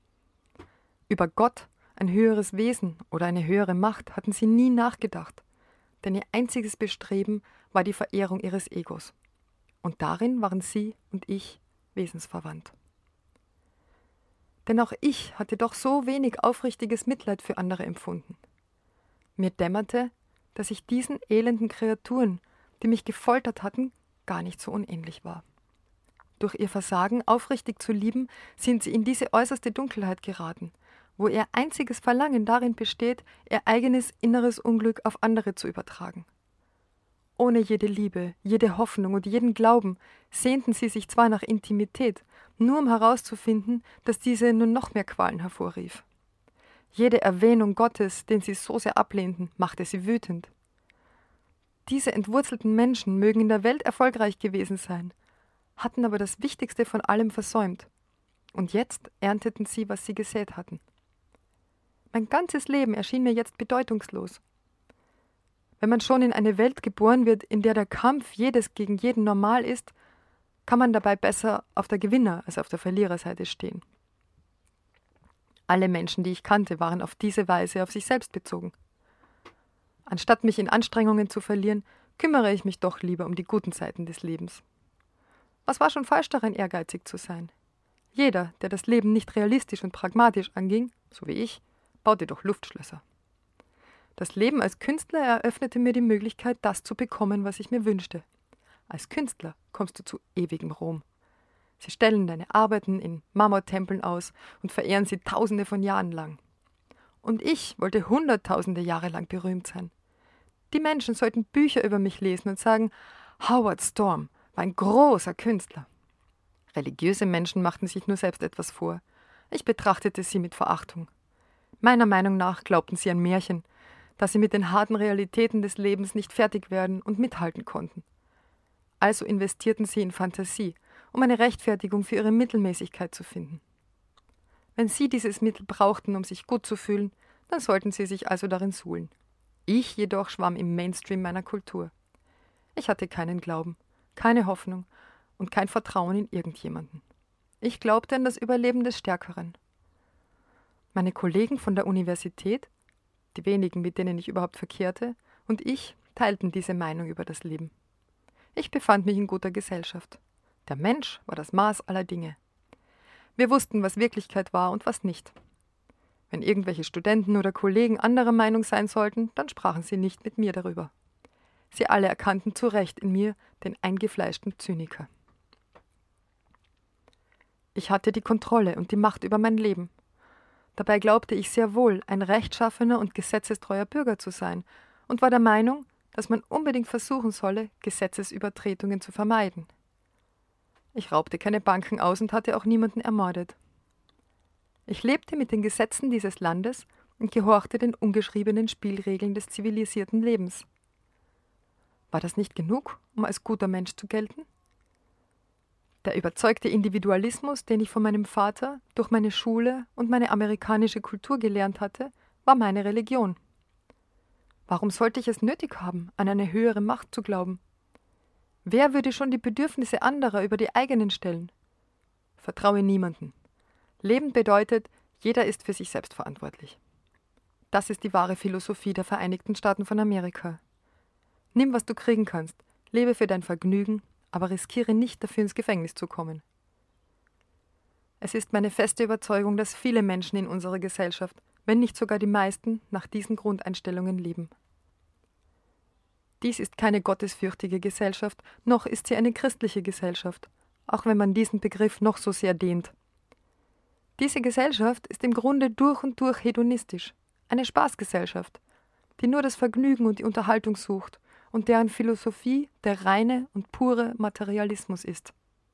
Über Gott, ein höheres Wesen oder eine höhere Macht hatten sie nie nachgedacht, denn ihr einziges Bestreben war die Verehrung ihres Egos. Und darin waren sie und ich wesensverwandt. Denn auch ich hatte doch so wenig aufrichtiges Mitleid für andere empfunden. Mir dämmerte, dass ich diesen elenden Kreaturen, die mich gefoltert hatten, gar nicht so unähnlich war. Durch ihr Versagen, aufrichtig zu lieben, sind sie in diese äußerste Dunkelheit geraten, wo ihr einziges Verlangen darin besteht, ihr eigenes inneres Unglück auf andere zu übertragen. Ohne jede Liebe, jede Hoffnung und jeden Glauben sehnten sie sich zwar nach Intimität, nur um herauszufinden, dass diese nur noch mehr Qualen hervorrief. Jede Erwähnung Gottes, den sie so sehr ablehnten, machte sie wütend. Diese entwurzelten Menschen mögen in der Welt erfolgreich gewesen sein, hatten aber das Wichtigste von allem versäumt. Und jetzt ernteten sie, was sie gesät hatten. Mein ganzes Leben erschien mir jetzt bedeutungslos. Wenn man schon in eine Welt geboren wird, in der der Kampf jedes gegen jeden normal ist, kann man dabei besser auf der Gewinner- als auf der Verliererseite stehen. Alle Menschen, die ich kannte, waren auf diese Weise auf sich selbst bezogen. Anstatt mich in Anstrengungen zu verlieren, kümmere ich mich doch lieber um die guten Seiten des Lebens. Was war schon falsch daran, ehrgeizig zu sein? Jeder, der das Leben nicht realistisch und pragmatisch anging, so wie ich, baute doch Luftschlösser. Das Leben als Künstler eröffnete mir die Möglichkeit, das zu bekommen, was ich mir wünschte. Als Künstler kommst du zu ewigem Ruhm. Sie stellen deine Arbeiten in Marmortempeln aus und verehren sie Tausende von Jahren lang. Und ich wollte Hunderttausende Jahre lang berühmt sein. Die Menschen sollten Bücher über mich lesen und sagen, Howard Storm war ein großer Künstler. Religiöse Menschen machten sich nur selbst etwas vor. Ich betrachtete sie mit Verachtung. Meiner Meinung nach glaubten sie an Märchen, dass sie mit den harten Realitäten des Lebens nicht fertig werden und mithalten konnten. Also investierten sie in Fantasie, um eine Rechtfertigung für ihre Mittelmäßigkeit zu finden. Wenn sie dieses Mittel brauchten, um sich gut zu fühlen, dann sollten sie sich also darin suhlen. Ich jedoch schwamm im Mainstream meiner Kultur. Ich hatte keinen Glauben, keine Hoffnung und kein Vertrauen in irgendjemanden. Ich glaubte an das Überleben des Stärkeren. Meine Kollegen von der Universität, die wenigen, mit denen ich überhaupt verkehrte, und ich teilten diese Meinung über das Leben. Ich befand mich in guter Gesellschaft. Der Mensch war das Maß aller Dinge. Wir wussten, was Wirklichkeit war und was nicht. Wenn irgendwelche Studenten oder Kollegen anderer Meinung sein sollten, dann sprachen sie nicht mit mir darüber. Sie alle erkannten zu Recht in mir den eingefleischten Zyniker. Ich hatte die Kontrolle und die Macht über mein Leben. Dabei glaubte ich sehr wohl, ein rechtschaffener und gesetzestreuer Bürger zu sein und war der Meinung, dass man unbedingt versuchen solle, Gesetzesübertretungen zu vermeiden. Ich raubte keine Banken aus und hatte auch niemanden ermordet. Ich lebte mit den Gesetzen dieses Landes und gehorchte den ungeschriebenen Spielregeln des zivilisierten Lebens. War das nicht genug, um als guter Mensch zu gelten? Der überzeugte Individualismus, den ich von meinem Vater durch meine Schule und meine amerikanische Kultur gelernt hatte, war meine Religion. Warum sollte ich es nötig haben, an eine höhere Macht zu glauben? Wer würde schon die Bedürfnisse anderer über die eigenen stellen? Vertraue niemanden. Leben bedeutet, jeder ist für sich selbst verantwortlich. Das ist die wahre Philosophie der Vereinigten Staaten von Amerika. Nimm, was du kriegen kannst, lebe für dein Vergnügen, aber riskiere nicht, dafür ins Gefängnis zu kommen. Es ist meine feste Überzeugung, dass viele Menschen in unserer Gesellschaft, wenn nicht sogar die meisten, nach diesen Grundeinstellungen leben. Dies ist keine gottesfürchtige Gesellschaft, noch ist sie eine christliche Gesellschaft, auch wenn man diesen Begriff noch so sehr dehnt. Diese Gesellschaft ist im Grunde durch und durch hedonistisch, eine Spaßgesellschaft, die nur das Vergnügen und die Unterhaltung sucht und deren Philosophie der reine und pure Materialismus ist.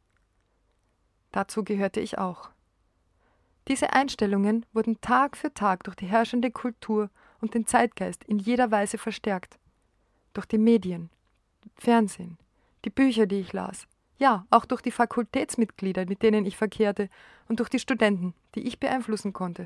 Dazu gehörte ich auch. Diese Einstellungen wurden Tag für Tag durch die herrschende Kultur und den Zeitgeist in jeder Weise verstärkt. Durch die Medien, Fernsehen, die Bücher, die ich las, ja, auch durch die Fakultätsmitglieder, mit denen ich verkehrte, und durch die Studenten, die ich beeinflussen konnte.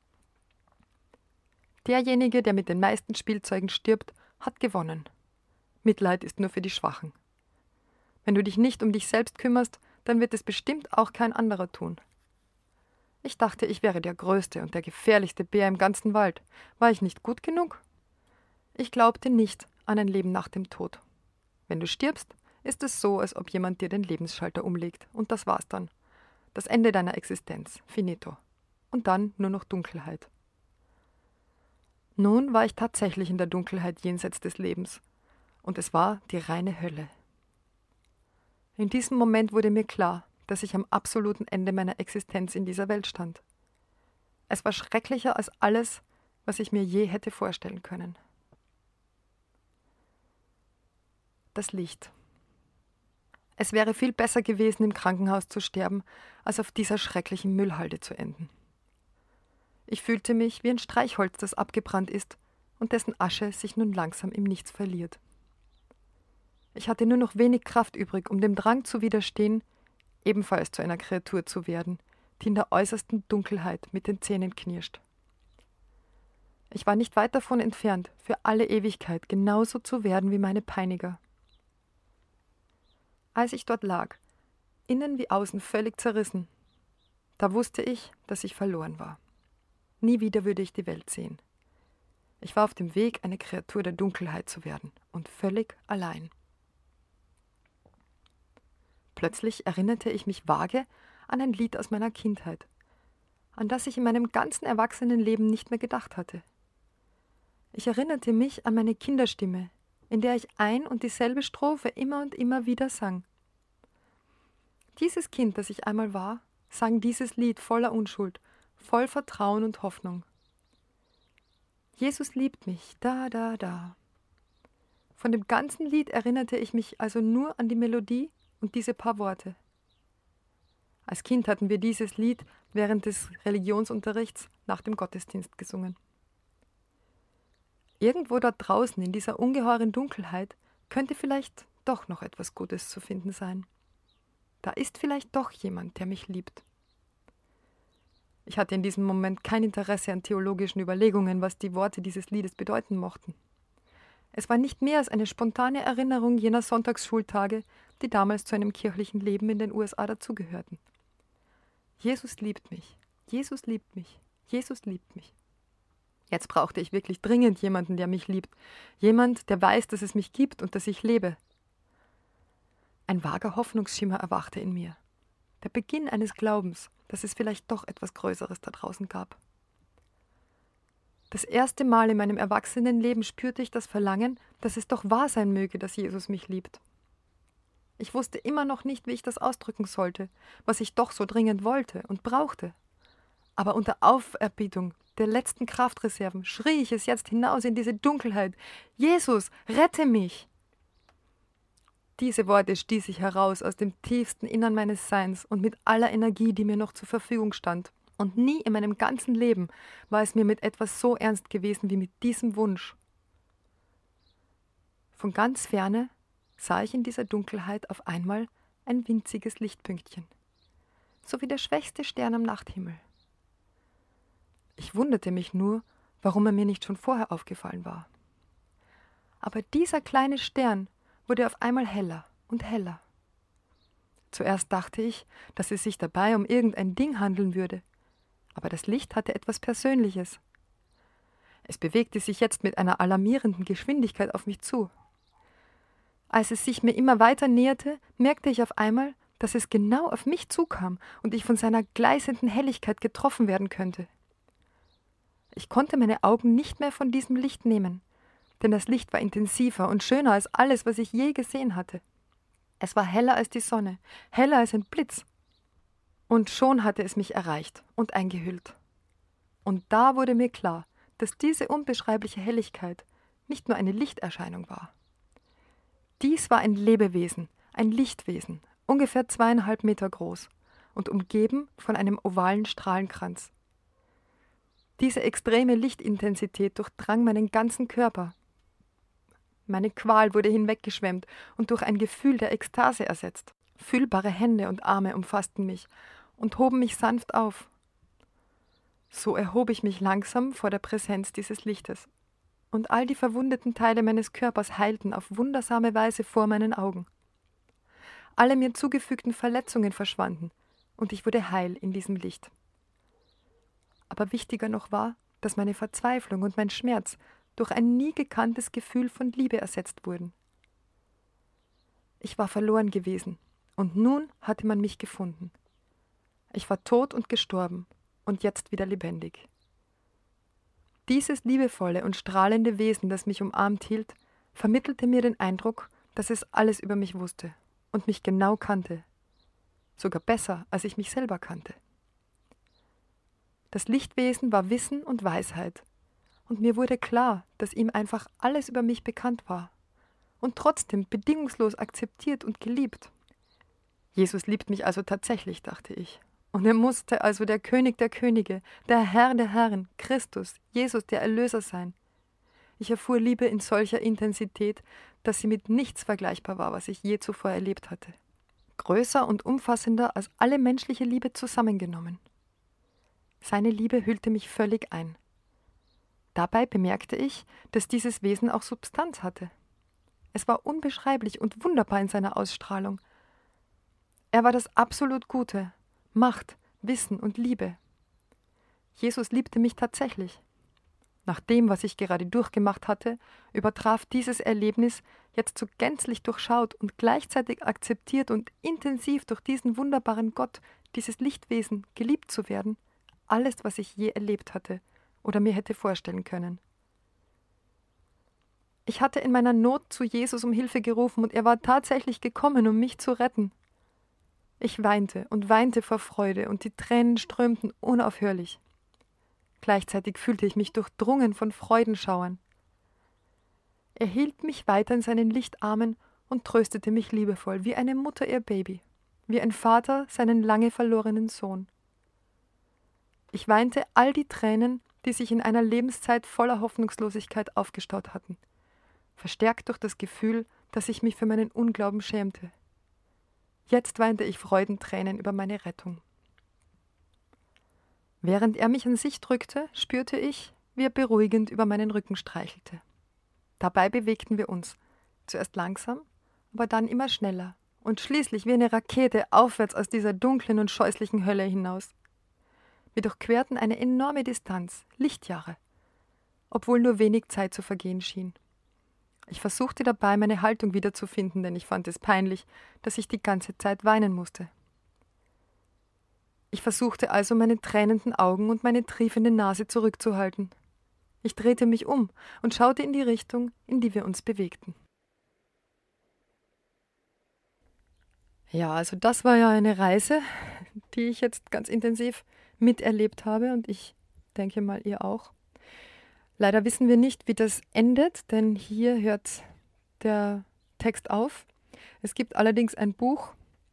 Derjenige, der mit den meisten Spielzeugen stirbt, hat gewonnen. Mitleid ist nur für die Schwachen. Wenn du dich nicht um dich selbst kümmerst, dann wird es bestimmt auch kein anderer tun. Ich dachte, ich wäre der größte und der gefährlichste Bär im ganzen Wald. War ich nicht gut genug? Ich glaubte nicht an ein Leben nach dem Tod. Wenn du stirbst, ist es so, als ob jemand dir den Lebensschalter umlegt. Und das war's dann. Das Ende deiner Existenz. Finito. Und dann nur noch Dunkelheit. Nun war ich tatsächlich in der Dunkelheit jenseits des Lebens. Und es war die reine Hölle. In diesem Moment wurde mir klar, dass ich am absoluten Ende meiner Existenz in dieser Welt stand. Es war schrecklicher als alles, was ich mir je hätte vorstellen können. Das Licht. Es wäre viel besser gewesen, im Krankenhaus zu sterben, als auf dieser schrecklichen Müllhalde zu enden. Ich fühlte mich wie ein Streichholz, das abgebrannt ist und dessen Asche sich nun langsam im Nichts verliert. Ich hatte nur noch wenig Kraft übrig, um dem Drang zu widerstehen, ebenfalls zu einer Kreatur zu werden, die in der äußersten Dunkelheit mit den Zähnen knirscht. Ich war nicht weit davon entfernt, für alle Ewigkeit genauso zu werden wie meine Peiniger. Als ich dort lag, innen wie außen völlig zerrissen, da wusste ich, dass ich verloren war. Nie wieder würde ich die Welt sehen. Ich war auf dem Weg, eine Kreatur der Dunkelheit zu werden und völlig allein. Plötzlich erinnerte ich mich vage an ein Lied aus meiner Kindheit, an das ich in meinem ganzen Erwachsenenleben nicht mehr gedacht hatte. Ich erinnerte mich an meine Kinderstimme, in der ich ein und dieselbe Strophe immer und immer wieder sang. Dieses Kind, das ich einmal war, sang dieses Lied voller Unschuld, voll Vertrauen und Hoffnung. Jesus liebt mich, da, da, da. Von dem ganzen Lied erinnerte ich mich also nur an die Melodie und diese paar Worte. Als Kind hatten wir dieses Lied während des Religionsunterrichts nach dem Gottesdienst gesungen. Irgendwo dort draußen in dieser ungeheuren Dunkelheit könnte vielleicht doch noch etwas Gutes zu finden sein. Da ist vielleicht doch jemand, der mich liebt. Ich hatte in diesem Moment kein Interesse an theologischen Überlegungen, was die Worte dieses Liedes bedeuten mochten. Es war nicht mehr als eine spontane Erinnerung jener Sonntagsschultage, die damals zu einem kirchlichen Leben in den USA dazugehörten. Jesus liebt mich, Jesus liebt mich, Jesus liebt mich. Jetzt brauchte ich wirklich dringend jemanden, der mich liebt. Jemand, der weiß, dass es mich gibt und dass ich lebe. Ein vager Hoffnungsschimmer erwachte in mir. Der Beginn eines Glaubens, dass es vielleicht doch etwas Größeres da draußen gab. Das erste Mal in meinem Erwachsenenleben spürte ich das Verlangen, dass es doch wahr sein möge, dass Jesus mich liebt. Ich wusste immer noch nicht, wie ich das ausdrücken sollte, was ich doch so dringend wollte und brauchte. Aber unter Aufarbeitung der letzten Kraftreserven schrie ich es jetzt hinaus in diese Dunkelheit. Jesus, rette mich! Diese Worte stieß ich heraus aus dem tiefsten Innern meines Seins und mit aller Energie, die mir noch zur Verfügung stand. Und nie in meinem ganzen Leben war es mir mit etwas so ernst gewesen wie mit diesem Wunsch. Von ganz ferne sah ich in dieser Dunkelheit auf einmal ein winziges Lichtpünktchen, so wie der schwächste Stern am Nachthimmel. Ich wunderte mich nur, warum er mir nicht schon vorher aufgefallen war. Aber dieser kleine Stern wurde auf einmal heller und heller. Zuerst dachte ich, dass es sich dabei um irgendein Ding handeln würde, aber das Licht hatte etwas Persönliches. Es bewegte sich jetzt mit einer alarmierenden Geschwindigkeit auf mich zu. Als es sich mir immer weiter näherte, merkte ich auf einmal, dass es genau auf mich zukam und ich von seiner gleißenden Helligkeit getroffen werden könnte. Ich konnte meine Augen nicht mehr von diesem Licht nehmen, denn das Licht war intensiver und schöner als alles, was ich je gesehen hatte. Es war heller als die Sonne, heller als ein Blitz. Und schon hatte es mich erreicht und eingehüllt. Und da wurde mir klar, dass diese unbeschreibliche Helligkeit nicht nur eine Lichterscheinung war. Dies war ein Lebewesen, ein Lichtwesen, ungefähr 2,5 Meter groß und umgeben von einem ovalen Strahlenkranz. Diese extreme Lichtintensität durchdrang meinen ganzen Körper. Meine Qual wurde hinweggeschwemmt und durch ein Gefühl der Ekstase ersetzt. Fühlbare Hände und Arme umfassten mich und hoben mich sanft auf. So erhob ich mich langsam vor der Präsenz dieses Lichtes, und all die verwundeten Teile meines Körpers heilten auf wundersame Weise vor meinen Augen. Alle mir zugefügten Verletzungen verschwanden, und ich wurde heil in diesem Licht. Aber wichtiger noch war, dass meine Verzweiflung und mein Schmerz durch ein nie gekanntes Gefühl von Liebe ersetzt wurden. Ich war verloren gewesen, und nun hatte man mich gefunden. Ich war tot und gestorben, und jetzt wieder lebendig. Dieses liebevolle und strahlende Wesen, das mich umarmt hielt, vermittelte mir den Eindruck, dass es alles über mich wusste und mich genau kannte, sogar besser, als ich mich selber kannte. Das Lichtwesen war Wissen und Weisheit, und mir wurde klar, dass ihm einfach alles über mich bekannt war und trotzdem bedingungslos akzeptiert und geliebt. Jesus liebt mich also tatsächlich, dachte ich. Und er musste also der König der Könige, der Herr der Herren, Christus, Jesus, der Erlöser sein. Ich erfuhr Liebe in solcher Intensität, dass sie mit nichts vergleichbar war, was ich je zuvor erlebt hatte. Größer und umfassender als alle menschliche Liebe zusammengenommen. Seine Liebe hüllte mich völlig ein. Dabei bemerkte ich, dass dieses Wesen auch Substanz hatte. Es war unbeschreiblich und wunderbar in seiner Ausstrahlung. Er war das absolut Gute, Macht, Wissen und Liebe. Jesus liebte mich tatsächlich. Nach dem, was ich gerade durchgemacht hatte, übertraf dieses Erlebnis, jetzt so gänzlich durchschaut und gleichzeitig akzeptiert und intensiv durch diesen wunderbaren Gott, dieses Lichtwesen, geliebt zu werden, alles, was ich je erlebt hatte oder mir hätte vorstellen können. Ich hatte in meiner Not zu Jesus um Hilfe gerufen und er war tatsächlich gekommen, um mich zu retten. Ich weinte und weinte vor Freude und die Tränen strömten unaufhörlich. Gleichzeitig fühlte ich mich durchdrungen von Freudenschauern. Er hielt mich weiter in seinen Lichtarmen und tröstete mich liebevoll, wie eine Mutter ihr Baby, wie ein Vater seinen lange verlorenen Sohn. Ich weinte all die Tränen, die sich in einer Lebenszeit voller Hoffnungslosigkeit aufgestaut hatten, verstärkt durch das Gefühl, dass ich mich für meinen Unglauben schämte. Jetzt weinte ich Freudentränen über meine Rettung. Während er mich an sich drückte, spürte ich, wie er beruhigend über meinen Rücken streichelte. Dabei bewegten wir uns, zuerst langsam, aber dann immer schneller und schließlich wie eine Rakete aufwärts aus dieser dunklen und scheußlichen Hölle hinaus. Wir durchquerten eine enorme Distanz, Lichtjahre, obwohl nur wenig Zeit zu vergehen schien. Ich versuchte dabei, meine Haltung wiederzufinden, denn ich fand es peinlich, dass ich die ganze Zeit weinen musste. Ich versuchte also, meine tränenden Augen und meine triefende Nase zurückzuhalten. Ich drehte mich um und schaute in die Richtung, in die wir uns bewegten. Ja, also das war ja eine Reise, die ich jetzt ganz intensiv miterlebt habe und ich denke mal, ihr auch. Leider wissen wir nicht, wie das endet, denn hier hört der Text auf. Es gibt allerdings ein Buch,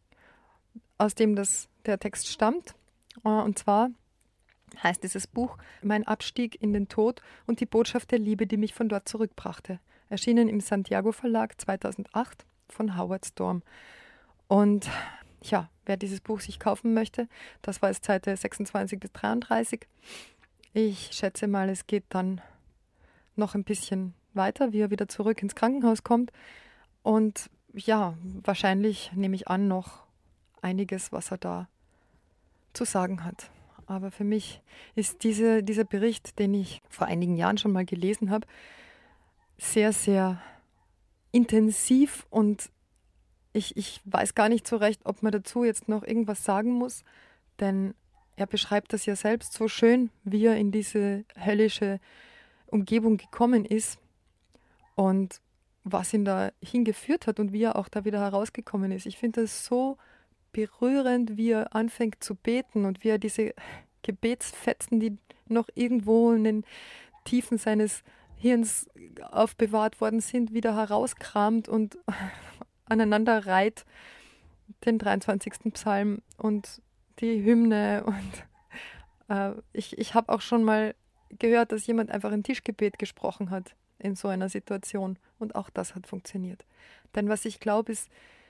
aus dem der Text stammt. Und zwar heißt dieses Buch Mein Abstieg in den Tod und die Botschaft der Liebe, die mich von dort zurückbrachte. Erschienen im Santiago Verlag 2008 von Howard Storm. Und ja, wer dieses Buch sich kaufen möchte, das war jetzt Seite 26 bis 33. Ich schätze mal, es geht dann noch ein bisschen weiter, wie er wieder zurück ins Krankenhaus kommt. Und ja, wahrscheinlich nehme ich an, noch einiges, was er da zu sagen hat. Aber für mich ist dieser Bericht, den ich vor einigen Jahren schon mal gelesen habe, sehr, sehr intensiv und ich weiß gar nicht so recht, ob man dazu jetzt noch irgendwas sagen muss, denn er beschreibt das ja selbst so schön, wie er in diese höllische Umgebung gekommen ist und was ihn da hingeführt hat und wie er auch da wieder herausgekommen ist. Ich finde das so berührend, wie er anfängt zu beten und wie er diese Gebetsfetzen, die noch irgendwo in den Tiefen seines Hirns aufbewahrt worden sind, wieder herauskramt und aneinander reiht, den 23. Psalm und die Hymne. Und ich habe auch schon mal gehört, dass jemand einfach ein Tischgebet gesprochen hat in so einer Situation. Und auch das hat funktioniert. Denn was ich glaube, ist,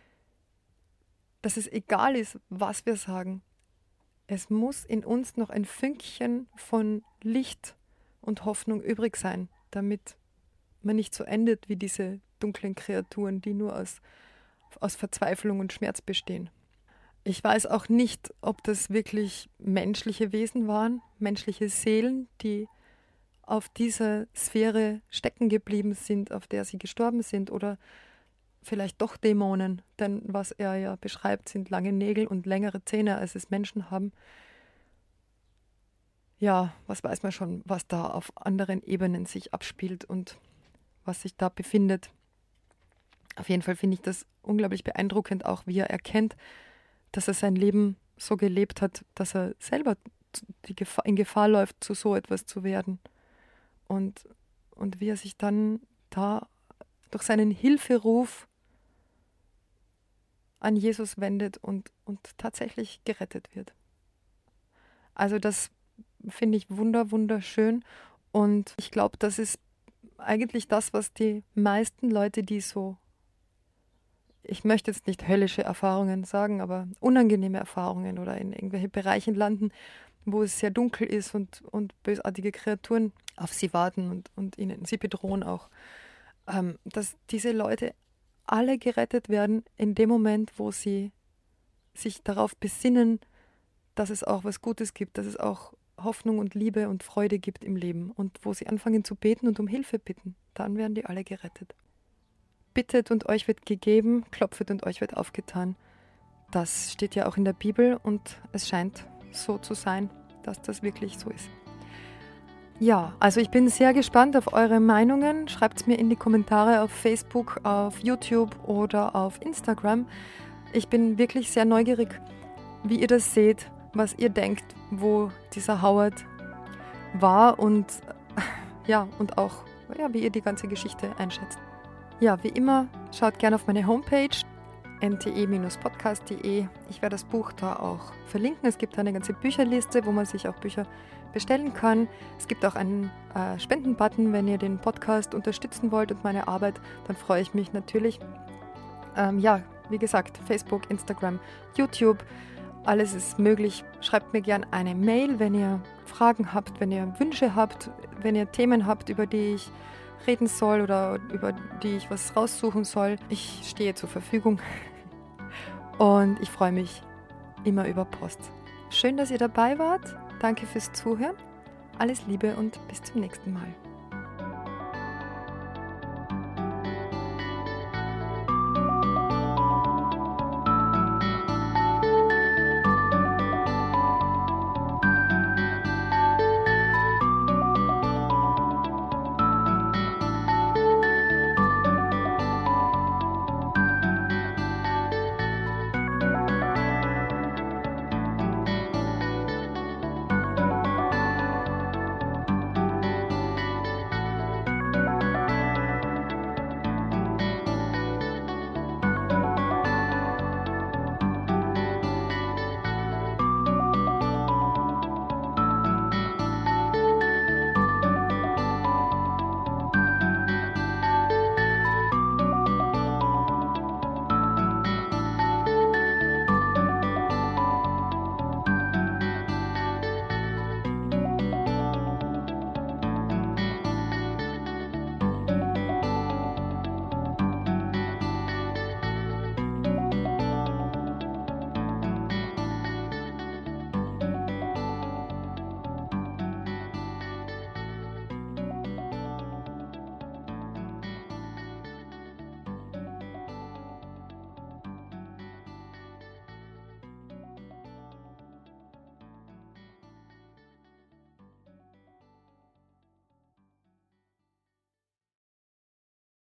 dass es egal ist, was wir sagen. Es muss in uns noch ein Fünkchen von Licht und Hoffnung übrig sein, damit man nicht so endet wie diese dunklen Kreaturen, die nur aus Verzweiflung und Schmerz bestehen. Ich weiß auch nicht, ob das wirklich menschliche Wesen waren, menschliche Seelen, die auf dieser Sphäre stecken geblieben sind, auf der sie gestorben sind, oder vielleicht doch Dämonen, denn was er ja beschreibt, sind lange Nägel und längere Zähne, als es Menschen haben. Ja, was weiß man schon, was da auf anderen Ebenen sich abspielt und was sich da befindet. Auf jeden Fall finde ich das unglaublich beeindruckend, auch wie er erkennt, dass er sein Leben so gelebt hat, dass er selber in Gefahr läuft, zu so etwas zu werden. Und wie er sich dann da durch seinen Hilferuf an Jesus wendet und tatsächlich gerettet wird. Also das finde ich wunderschön und ich glaube, das ist eigentlich das, was die meisten Leute, die so, ich möchte jetzt nicht höllische Erfahrungen sagen, aber unangenehme Erfahrungen oder in irgendwelche Bereiche landen, wo es sehr dunkel ist und bösartige Kreaturen auf sie warten und sie bedrohen auch, dass diese Leute alle gerettet werden in dem Moment, wo sie sich darauf besinnen, dass es auch was Gutes gibt, dass es auch Hoffnung und Liebe und Freude gibt im Leben und wo sie anfangen zu beten und um Hilfe bitten, dann werden die alle gerettet. Bittet und euch wird gegeben, klopfet und euch wird aufgetan. Das steht ja auch in der Bibel und es scheint so zu sein, dass das wirklich so ist. Ja, also ich bin sehr gespannt auf eure Meinungen. Schreibt es mir in die Kommentare auf Facebook, auf YouTube oder auf Instagram. Ich bin wirklich sehr neugierig, wie ihr das seht, was ihr denkt, wo dieser Howard war und auch, wie ihr die ganze Geschichte einschätzt. Ja, wie immer, schaut gerne auf meine Homepage nte-podcast.de. Ich werde das Buch da auch verlinken. Es gibt eine ganze Bücherliste, wo man sich auch Bücher bestellen kann. Es gibt auch einen Spenden-Button, wenn ihr den Podcast unterstützen wollt und meine Arbeit, dann freue ich mich natürlich. Wie gesagt, Facebook, Instagram, YouTube, alles ist möglich. Schreibt mir gerne eine Mail, wenn ihr Fragen habt, wenn ihr Wünsche habt, wenn ihr Themen habt, über die ich reden soll oder über die ich was raussuchen soll. Ich stehe zur Verfügung und ich freue mich immer über Post. Schön, dass ihr dabei wart. Danke fürs Zuhören. Alles Liebe und bis zum nächsten Mal.